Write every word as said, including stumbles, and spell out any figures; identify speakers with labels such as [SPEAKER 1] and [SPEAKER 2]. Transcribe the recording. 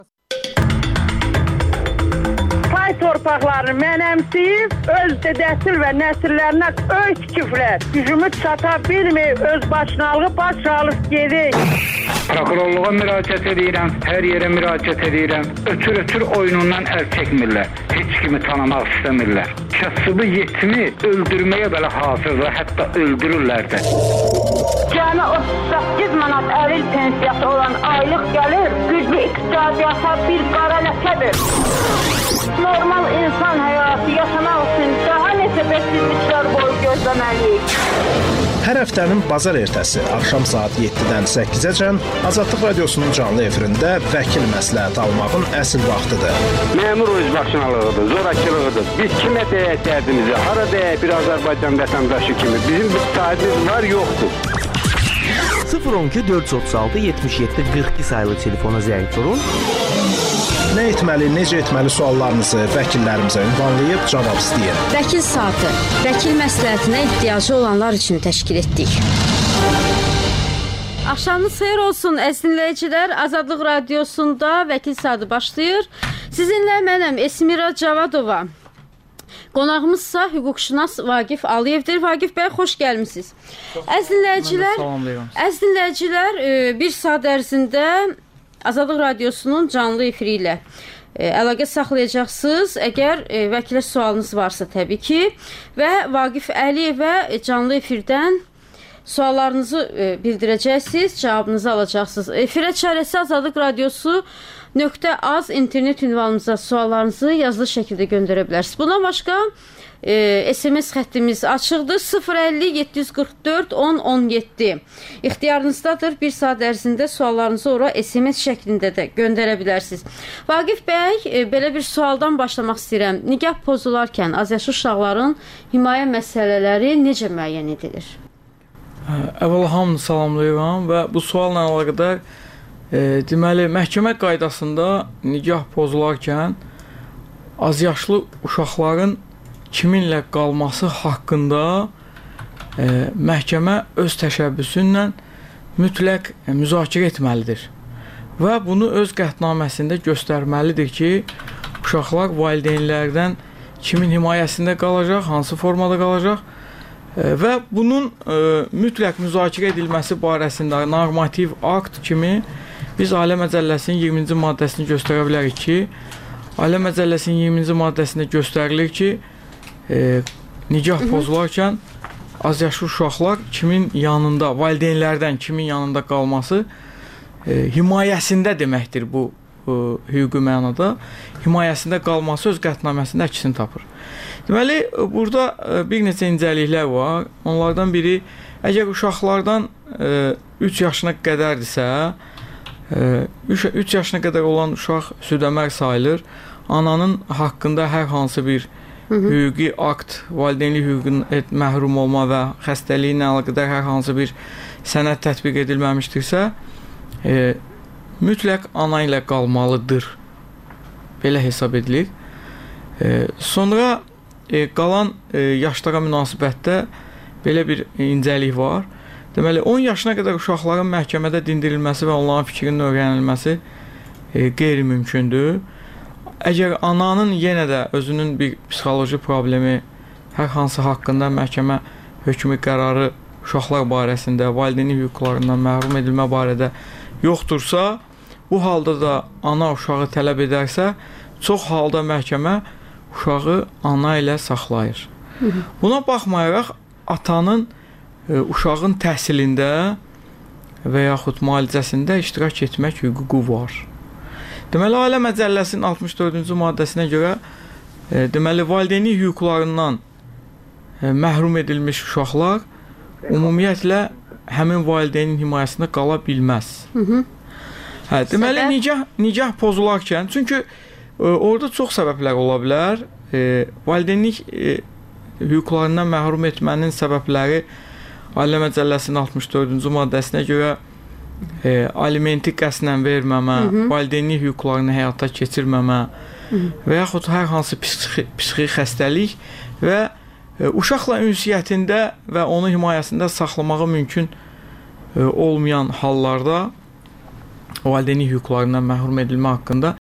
[SPEAKER 1] Pay torpaqlarını mənəmsiyib, öz dedəsil və nəsillərinə öy tikiblər. Gücümü çata bilməyib, öz başınalığı baş alıb gedik.
[SPEAKER 2] Prokurorluğa müraciət edirəm, hər yerə müraciət edirəm. Ötür-ötür oyunundan əl çəkmirlər. Heç kimi tanımaq istəmirlər. Kasıbı yetimi öldürməyə belə hazırdır, hətta öldürürlər də.
[SPEAKER 1] Cəmi otuz səkkiz manat əlil pensiyası olan aylıq gəlir, güclü iqtisadiyyata bir qara ləkədir. Normal insan həyatı yaşamaq üçün daha neçə bəsizliklər boyu gözləməliyik.
[SPEAKER 3] Hər həftənin bazar ertəsi axşam saat yeddidən səkkizəcən Azadlıq Radiosunun canlı efirində vəkil məsləhət almağın əsl vaxtıdır.
[SPEAKER 4] Məmur özbaşınalığıdır, zorakılığıdır. Biz kimə deyək dərdimizi, hara deyək bir Azərbaycan vətəndaşı kimi. Bizim bir sahibimiz var, yoxdur.
[SPEAKER 5] sıfır on iki dörd yüz otuz altı yetmiş yeddi qırx iki sayılı telefona zəng vurun.
[SPEAKER 3] Nə etməli, necə etməli suallarınızı vəkillərimizə ünvanlayıb cavab istəyin.
[SPEAKER 6] Vəkil saatı, vəkil məsləhətinə ehtiyacı olanlar üçün təşkil etdik.
[SPEAKER 7] Axşamınız xeyir olsun əziz dinləyicilər. Azadlıq Radiosunda vəkil saatı başlayır. Sizinlə mənəm Esmira Cavadova. Qonağımızsa hüquqşünas Vaqif Aliyevdir. Vaqif bəy, xoş gəlmisiniz. Əziz dinləyicilər, əziz dinləyicilər, bir saat ərzində Azadlıq Radiosunun canlı efiri ilə əlaqə saxlayacaqsınız. Əgər vəkilə sualınız varsa təbii ki və Vaqif Əliyevə canlı efirdən suallarınızı bildirəcəksiniz, cavabınızı alacaqsınız. Efirə çarəsi Azadlıq Radiosu nöqtə az internet ünvanımıza suallarınızı yazılı şəkildə göndərə bilərsiniz. Bundan başqa e, S M S xəttimiz açıqdır. sıfır əlli yeddi yüz qırx dörd on on yeddi. İxtiyarınızdadır. Bir saat ərzində suallarınızı ora S M S şəklində də göndərə bilərsiniz. Vaqif bəy, e, belə bir sualdan başlamaq istəyirəm. Nigah pozularkən azyaşlı uşaqların himayə məsələləri necə müəyyən edilir?
[SPEAKER 8] Əvvəla hamını salamlayıram və bu sualla əlaqədar e, deməli, məhkəmə qaydasında nigah pozularkən azyaşlı uşaqların kiminlə qalması haqqında e, məhkəmə öz təşəbbüsü ilə mütləq e, müzakirə etməlidir. Və bunu öz qətnaməsində göstərməlidir ki, uşaqlar valideynlərdən kimin himayəsində qalacaq, hansı formada qalacaq e, və bunun e, mütləq müzakirə edilməsi barəsində normativ akt kimi biz Ailə Məcəlləsinin iyirminci maddəsini göstərə bilərik ki, Ailə Məcəlləsinin iyirminci maddəsində göstərilir ki, e, nigah pozularkən azyaşlı uşaqlar kimin yanında, valideynlərdən kimin yanında qalması e, himayəsində deməkdir bu e, hüquqi mənada. Himayəsində qalması öz qətnaməsində əksini tapır. Deməli, burada e, bir neçə incəliklər var. Onlardan biri, əgər uşaqlardan e, üç yaşına qədərdirsə, üç yaşına qədər olan uşaq südəmər sayılır. Ananın haqqında hər hansı bir hı -hı. hüquqi akt, valideynlik hüququndan məhrum olma və xəstəliyi ilə əlaqədar hər hansı bir sənəd tətbiq edilməmişdirsə, e, mütləq ana ilə qalmalıdır. Belə hesab edilir. E, sonra e, qalan e, yaşlara münasibətdə belə bir incəlik var. Deməli, on yaşına qədər uşaqların məhkəmədə dindirilməsi və onların fikrinin öyrənilməsi e, qeyri-mümkündür. Əgər ananın yenə də özünün bir psixoloji problemi, hər hansı haqqında məhkəmə hökmü qərarı uşaqlar barəsində, valideynlik hüquqlarından məhrum edilmə barədə yoxdursa, bu halda da ana uşağı tələb edərsə, çox halda məhkəmə uşağı ana ilə saxlayır. Buna baxmayaraq, atanın uşağın təhsilində və yaxud müalicəsində iştirak etmək hüququ var. Deməli, Ailə Məcəlləsinin altmış dördüncü maddəsinə görə e, deməli, valideynlik hüquqlarından e, məhrum edilmiş uşaqlar ümumiyyətlə həmin valideynin himayəsində qala bilməz. Hı -hı. Hə, deməli, nigah, nigah pozularkən, çünki e, orada çox səbəblər ola bilər. E, valideynlik e, hüquqlarından məhrum etmənin səbəbləri Ailə Məcəlləsinin altmış dördüncü maddəsinə görə e, alimenti qəsdən verməmə, hı -hı. valideynlik hüquqlarını həyata keçirməmə hı -hı. və yaxud hər hansı psixi, psixi xəstəlik və e, uşaqla ünsiyyətində və onun himayəsində saxlamağı mümkün e, olmayan hallarda valideynlik hüquqlarından məhrum edilmə haqqında